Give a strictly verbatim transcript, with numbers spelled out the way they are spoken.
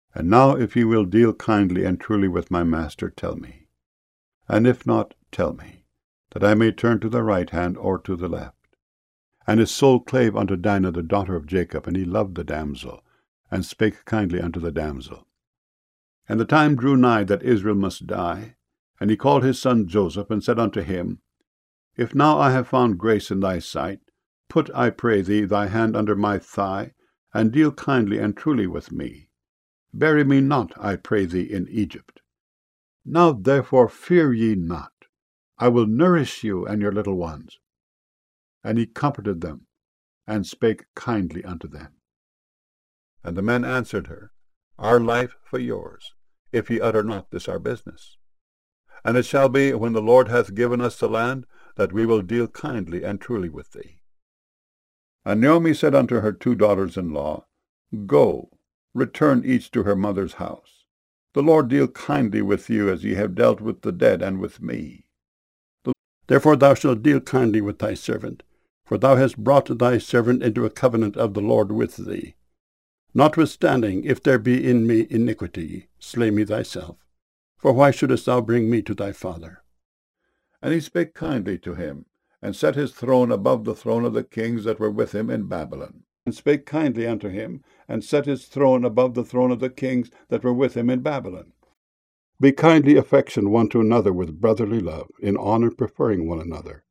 And now if ye will deal kindly and truly with my master, tell me. And if not, tell me, that I may turn to the right hand or to the left. And his soul clave unto Dinah the daughter of Jacob, and he loved the damsel, and spake kindly unto the damsel. And the time drew nigh that Israel must die, and he called his son Joseph, and said unto him, If now I have found grace in thy sight, put, I pray thee, thy hand under my thigh, and deal kindly and truly with me. Bury me not, I pray thee, in Egypt. Now therefore fear ye not. I will nourish you and your little ones. And he comforted them, and spake kindly unto them. And the men answered her, Our life for yours, if ye utter not this our business. And it shall be, when the Lord hath given us the land, that we will deal kindly and truly with thee. And Naomi said unto her two daughters-in-law, Go, return each to her mother's house. The Lord deal kindly with you, as ye have dealt with the dead and with me. Therefore thou shalt deal kindly with thy servant, for thou hast brought thy servant into a covenant of the Lord with thee. Notwithstanding, if there be in me iniquity, slay me thyself. For why shouldest thou bring me to thy father? And he spake kindly to him, and set his throne above the throne of the kings that were with him in Babylon. And spake kindly unto him, and set his throne above the throne of the kings that were with him in Babylon. Be kindly affection one to another with brotherly love, in honor preferring one another.